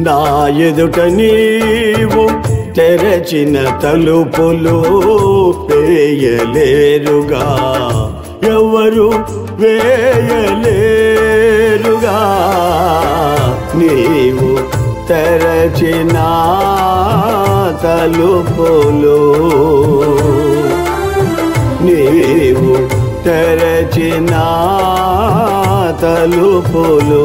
నా ఎదుట నీవు తెరచిన తలుపులు వేయలేరుగా, ఎవరు వేయలేరుగా. నీవు తెరచిన తలుపులు, నీవు తెరచిన తలుపులు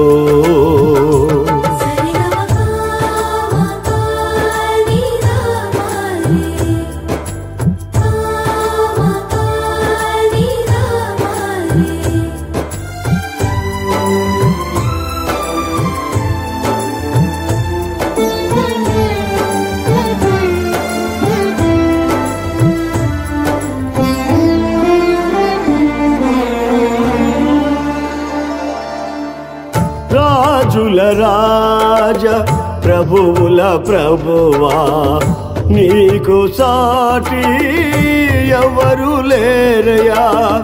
రాజుల రాజ ప్రభువుల ప్రభువా, నీకు సాటి ఎవరు లేరయా.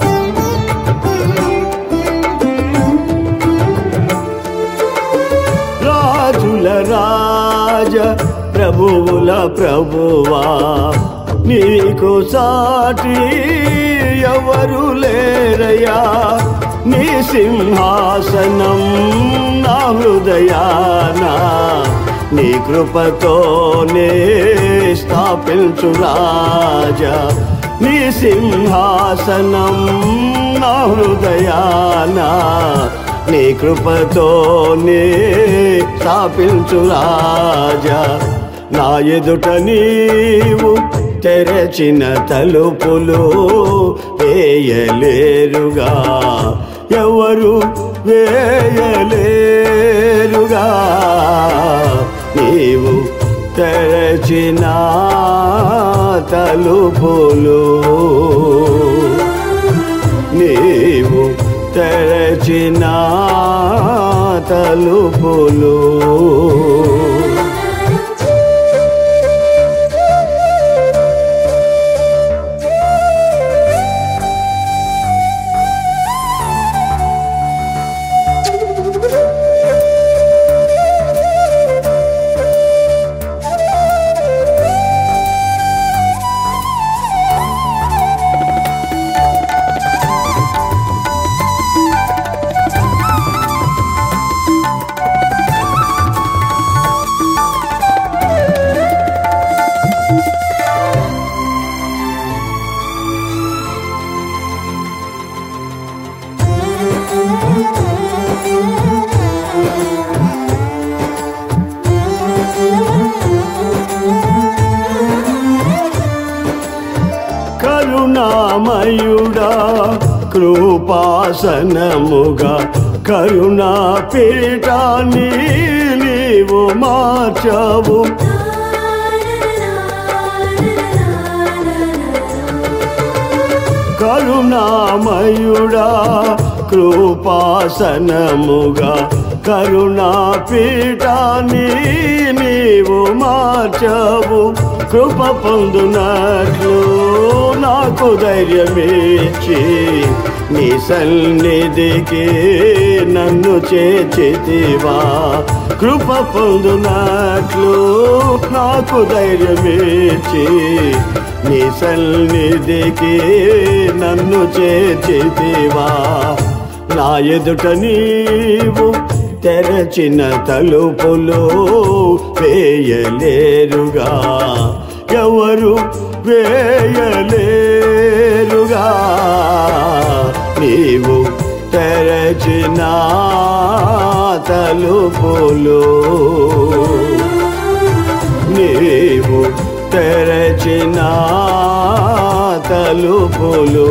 రాజుల రాజ ప్రభువుల ప్రభువా, నీకు సాటి ఎవరు లేరయా. నీ సింహాసనం నా హృదయాన, నీ కృపతోనే స్థాపించు రాజా. నీ సింహాసనం నా హృదయాన, నీ కృపతోనే స్థాపించు రాజా. నా ఎదుట నీవు తెరచిన తలుపులు వేయలేరుగా, ఎవరు వేయలేరుగా. నీవు తెరచిన తలుపులు, నీవు తెరచిన తలుపులు కరుణామయుడా కృపాసనముగా కరుణా పీఠాన్ని నీవు మార్చావు. కరుణామయుడా కృపాసనముగా కరుణా పీఠాన్ని నీవు మార్చావు. కృప పొందునట్లు నాకు ధైర్యమిచ్చి నీ సన్నిధికి నన్ను చేర్చితివా. కృప పొందునట్లు నాకు ధైర్యమిచ్చి నీ సన్నిధికి నన్ను చేర్చితివా. నా ఎదుట నీవు తెరచిన తలుపులు వేయలేరుగా, ఎవరు వేయలేరుగా. నీవు తెరచిన తలుపులు, నీవు తెరచిన తలుపులు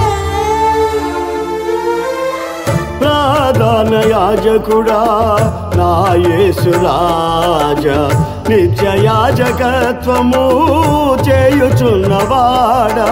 యాజకుడా నా యేసు రాజా నిత్యయాజకత్వము చేయుచున్నవాడా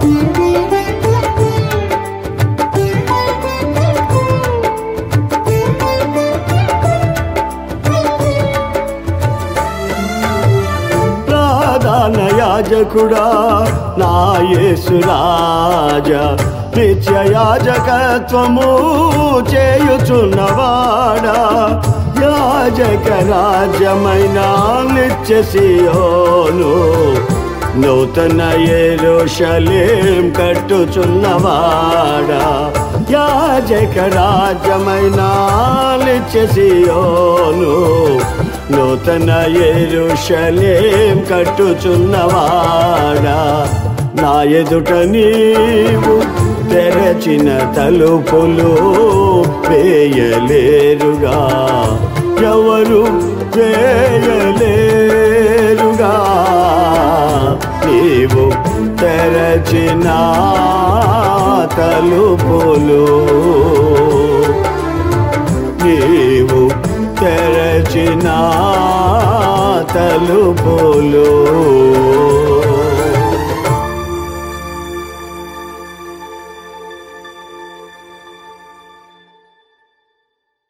ప్రధాన యాజకుడా నా యేసు రాజా నిత్యయాజకత్వము చేయుచున్నవాడా యాజక రాజ్యమైన నిత్య సియోను నూతన యెరూషలేం కట్టుచున్నవాడా యాజక రాజ్యమైన నిత్య సియోను నూతన యెరూషలేం కట్టుచున్నవాడా నా ఎదుట నీవు తెరచిన తలుపులు వేయలేరుగా ఎవరు వేయలేరుగా నీవు తెరచిన తలుపులు నీవు తెరచిన తలుపులు